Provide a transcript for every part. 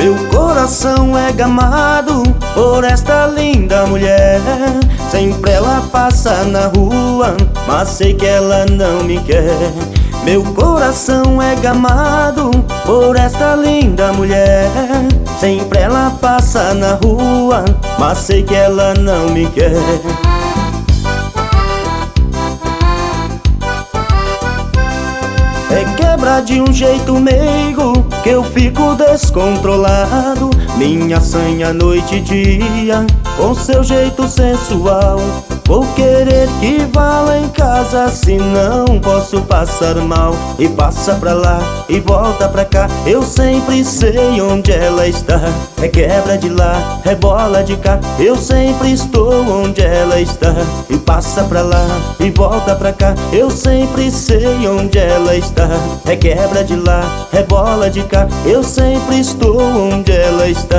Meu coração é gamado por esta linda mulher. Sempre ela passa na rua, mas sei que ela não me quer. Meu coração é gamado por esta linda mulher. Sempre ela passa na rua, mas sei que ela não me quer. É quebra de um jeito meigo que eu fico descontrolado. Minha sanha noite e dia, com seu jeito sensual. Vou querer que vá lá em casa, senão posso passar mal. E passa pra lá e volta pra cá, eu sempre sei onde ela está. É quebra de lá, é bola de cá, eu sempre estou onde ela está. E passa pra lá e volta pra cá, eu sempre sei onde ela está. É quebra de lá, é bola de cá, eu sempre estou onde ela está.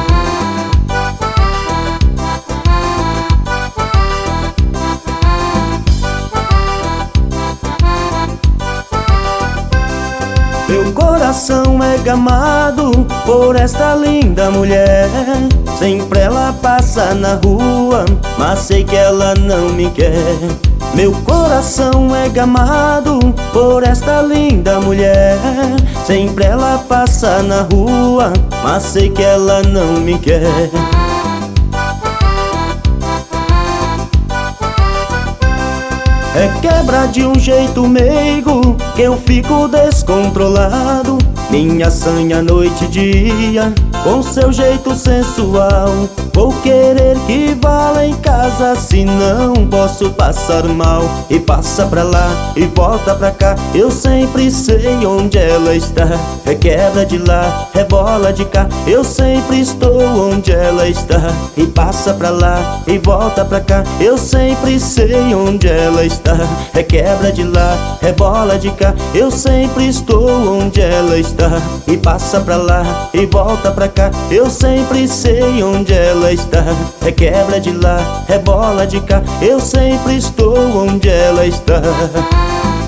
Meu coração é gamado por esta linda mulher. Sempre ela passa na rua, mas sei que ela não me quer. Meu coração é gamado por esta linda mulher. Sempre ela passa na rua, mas sei que ela não me quer. É quebra de um jeito meigo que eu fico descontrolado. Minha sanha noite e dia, com seu jeito sensual. Vou querer que vá lá em casa, senão posso passar mal. E passa pra lá e volta pra cá, eu sempre sei onde ela está. É quebra de lá, é bola de cá, eu sempre estou onde ela está. E passa pra lá e volta pra cá, eu sempre sei onde ela está. É quebra de lá, é bola de cá, eu sempre estou onde ela está. E passa pra lá e volta pra cá, eu sempre sei onde ela está. É quebra de lá, é bola de cá, eu sempre estou onde ela está.